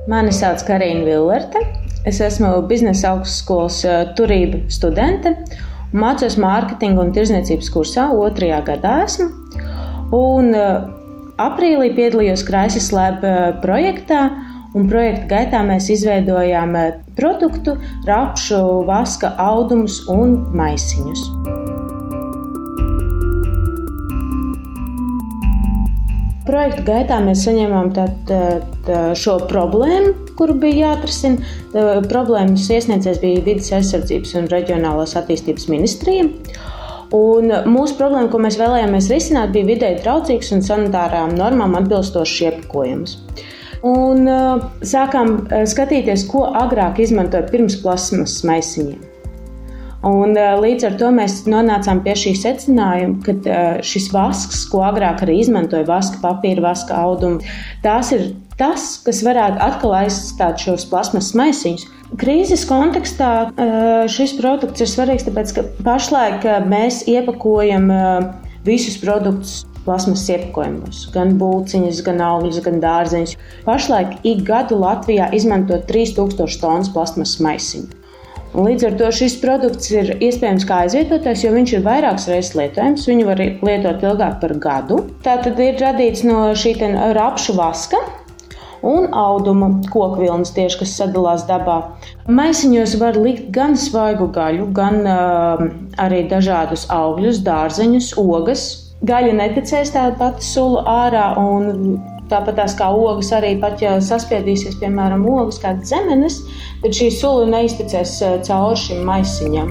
Mani sauc Karina Villerte. Es esmu biznesa augstskolas turība studente un mācos mārketinga un tirdzniecības kursā 2. gadā esmu. Un aprīlī piedalījos Crisis Lab projektā, un projekta gaitā mēs izveidojām produktu, rapšu, vaska audumus un maisiņus. Projekta gaitā mēs saņēmām šo problēmu, kuru bija jāatrisina. Problēmas iesniedzējs bija Vides aizsardzības un reģionālās attīstības ministrija. Un mūsu problēma, ko mēs vēlējāmies risināt, bija videi draudzīgs un sanitārām normām atbilstošs iepakojums. Un sākām skatīties, ko agrāk izmantoja pirms plasmasas maisiņiem. Un līdz ar to mēs nonācām pie šī secinājuma, ka šis vasks, ko agrāk arī izmantoja vaska papīra, vaska audumi, tās ir tas, kas varētu atkal aizstāt šos plasmasas maisiņus. Krīzes kontekstā šis produkts ir svarīgs, tāpēc, ka pašlaik mēs iepakojam visus produktus plasmasas iepakojumos, gan bulciņas, gan augļus, gan dārzeņus. Pašlaik ik gadu Latvijā izmanto 3000 tonnas plasmasas maisiņu. Un līdz ar to šis produkts ir iespējams kā aizvietotājs, jo viņš ir vairākas reizes lietojams. Viņu var lietot ilgāk par gadu. Tātad ir radīts no šī rapšu vaska un auduma kokvilnas tieši, kas sadalās dabā. Maisiņos var likt gan svaigu gaļu, gan arī dažādus augļus, dārzeņus, ogas. Gaļa neticēs tā pati sula ārā un tāpat tās kā ogas arī pat, ja saspiedīsies, piemēram, ogas kādas zemenes, tad šī sula neizticēs cauri šim maisiņam.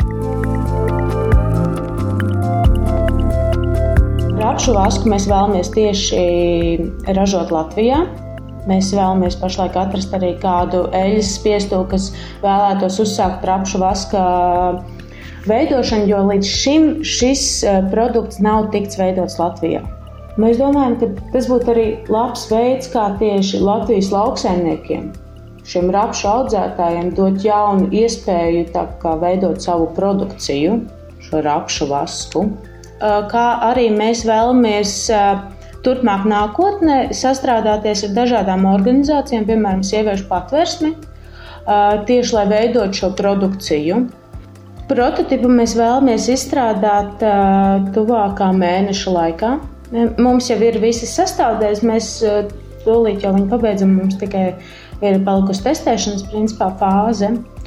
Rapšu vasku mēs vēlamies tieši ražot Latvijā. Mēs vēlamies pašlaik atrast arī kādu eļas spiestuvu, kas vēlētos uzsākt rapšu vaska veidošanu, jo līdz šim šis produkts nav tikts veidots Latvijā. Mēs domājam, ka tas būtu arī labs veids, kā tieši Latvijas lauksaimniekiem, šiem rapšu audzētājiem dot jaunu iespēju veidot savu produkciju, šo rapšu vasku. Kā arī mēs vēlamies turpmāk nākotnē sastrādāties ar dažādām organizācijām, piemēram, Sieviešu patversmi, tieši lai veidot šo produkciju. Prototipu mēs vēlamies izstrādāt tuvākā mēneša laikā. Mums jau ir visas sastāvdaļas, mēs tūlīt jau viņu pabeidzam, mums tikai ir palikusi testēšanas principā fāze.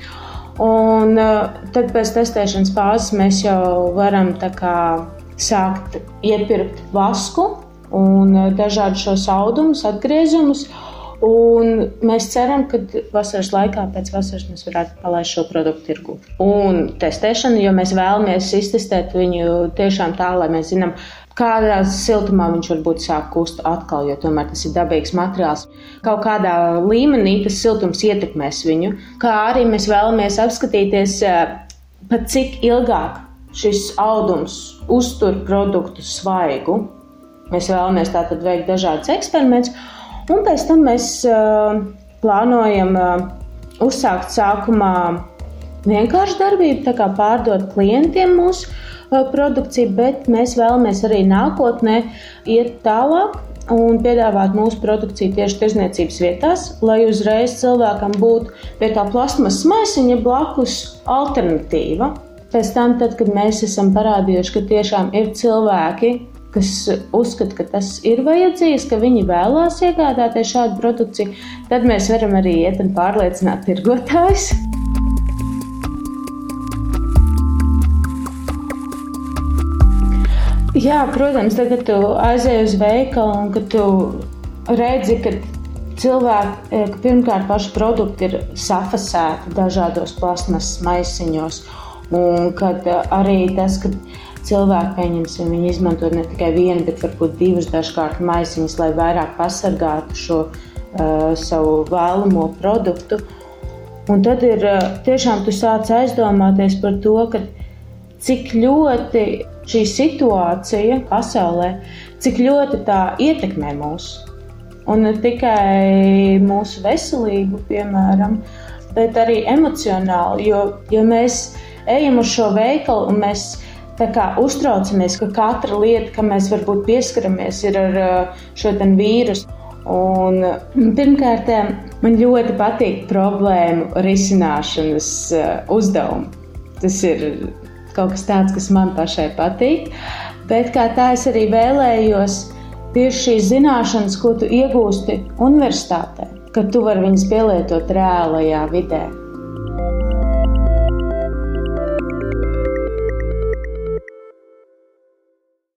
Un tad pēc testēšanas fāzes mēs jau varam sākt iepirkt vasku un dažādus šos audumus, atgriezumus. Un mēs ceram, ka vasaras laikā, pēc vasaras mēs varētu palaist šo produktu tirgū. Un testēšanu, jo mēs vēlamies iztestēt viņu tiešām tā, lai mēs zinām, kādā siltumā viņš varbūt sāk kust atkal, jo tomēr tas ir dabīgs materiāls. Kaut kādā līmenī tas siltums ietekmēs viņu. Kā arī mēs vēlamies apskatīties, pat cik ilgāk šis audums uztur produktu svaigu. Mēs vēlamies tātad veikt dažādas eksperimentus. Un pēc tam mēs plānojam uzsākt sākumā vienkārši darbību, tā kā pārdot klientiem mūsu produkciju, bet mēs vēlamies arī nākotnē iet tālāk un piedāvāt mūsu produkciju tieši tirdzniecības vietās, lai uzreiz cilvēkam būtu pie tā plasmasas maisiņa blakus alternatīva. Pēc tam, tad, kad mēs esam parādījuši, ka tiešām ir cilvēki, kas uzskata, ka tas ir vajadzīgs, ka viņi vēlās iegādāties šādu produkciju, tad mēs varam arī iet un pārliecināt tirgotājus. Jā, protams, tad, kad tu aizej uz veikalu un kad tu redzi, ka cilvēki, ka pirmkārt paši produkti ir safasēti dažādos plasmasas maisiņos, un kad arī tas, ka cilvēki, pieņemsim, viņi izmanto ne tikai vienu, bet varbūt divus dažkārt maisiņus, lai vairāk pasargātu šo savu vēlamo produktu. Un tad ir tiešām tu sāc aizdomāties par to, ka cik ļoti šī situācija pasaulē, cik ļoti tā ietekmē mūs. Un ne tikai mūsu veselību, piemēram, bet arī emocionāli, jo mēs ejam uz šo veikalu un mēs tā kā uztraucamies, ka katra lieta, kam mēs varbūt pieskaramies, ir ar šo vīrusu. Un, pirmkārt, man ļoti patīk problēmu risināšanas uzdevumi. Tas ir kaut kas tāds, kas man pašai patīk, bet kā tā es arī vēlējos tieši šīs zināšanas, ko tu iegūsti universitātē, ka tu vari viņas pielietot reālajā vidē.